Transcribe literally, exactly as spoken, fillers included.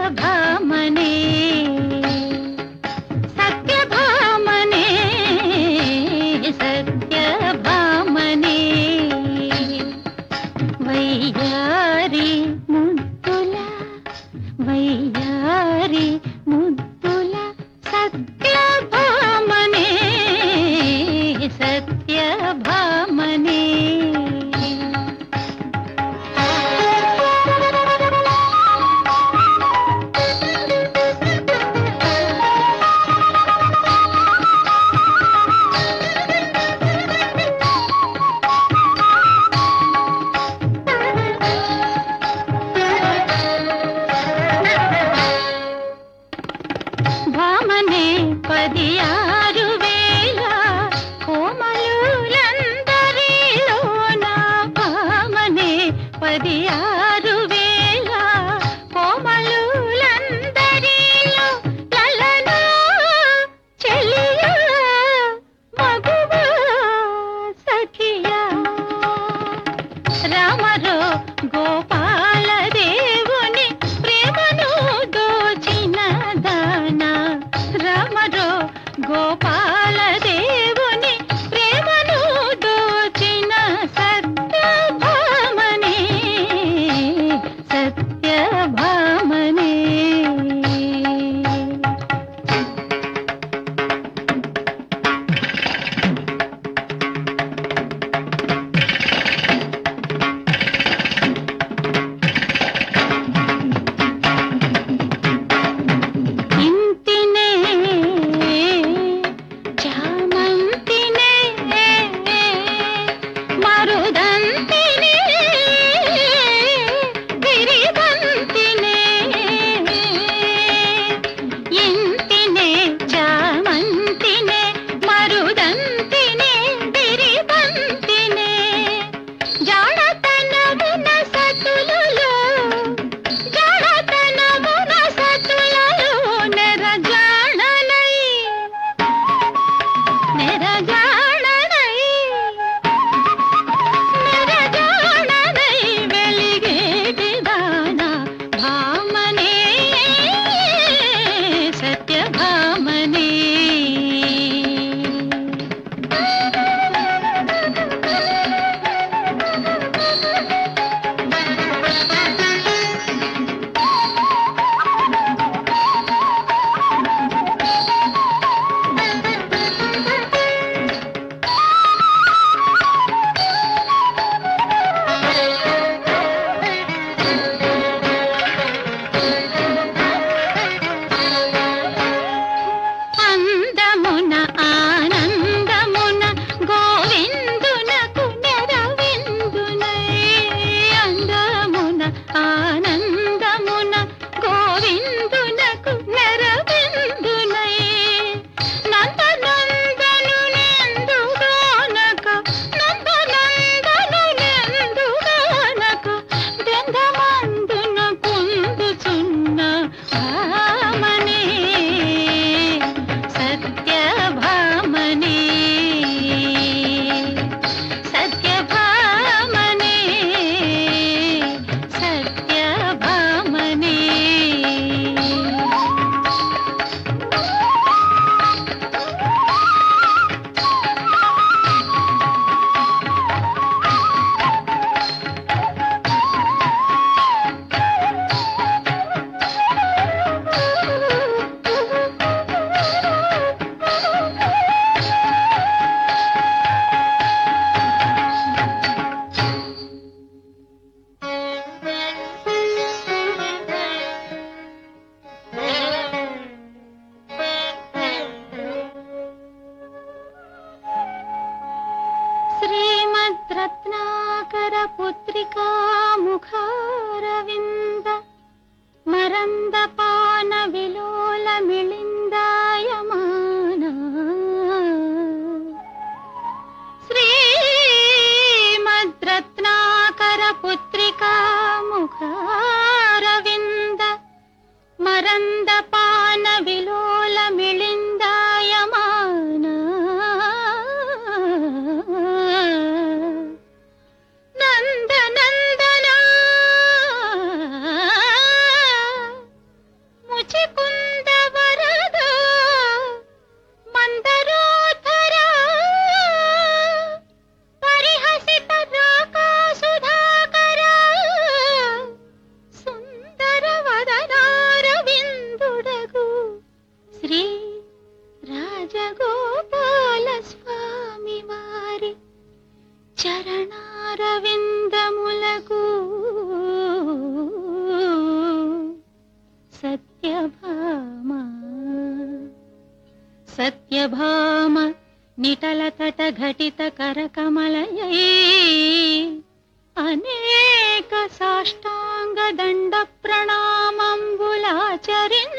సత్యభామనే సత్యభామనే సత్యభామనే వయ్యారి ముద్దుల వయ్యారి ముద్దుల సత్యభామనే సత్యభామనే భామనే పది ఆరు వేల కోమలులందరిలో నా భామనే పది ఆరు వేల కోమలులందరిలో లలనా చెలియా మగువా సఖియా రామరో గోపాల దేవుని ప్రేమను దోచిన దానా రామరో గోపాల దేవుని ప్రేమను దోచిన సత్యభామనే సత్యభామనే ఇంతినే చామంతినే మరుదంతినే గిరిబంతినే ఇంతినే చామంతినే మరుదంతినే గిరిబంతినే జాడతనమున సతులలో జాడతనమున సతులలో నెరజాడనై నెరజాడనై నెరజాడనై వెలిగేటి దానా భామనే సత్యభామనే అందమున ఆనందమున గోవిందునకు నెరవిందునై అందమున ఆనందమున గోవిందునకు నెరవిందునై నందనందనులెందుగానక నందనందనులెందుగానక బృందమందున కుందుచున్న భామనే సత్యభామనే సత్యభామనే సత్యభామనే శ్రీమద్రత్నాకర పుత్రికా ముఖారవింద మరందపాన విలోల మిళిందాయమాన శ్రీమద్రత్నాకర పుత్రికా ముఖారవింద మరందపాన విలోల మిళిందాయమాన నందనందన సత్యభామ సత్యభామ నిటలతట ఘటిత కరకమలయై అనేక సాష్టాంగ దండ ప్రణామంబులాచరిన్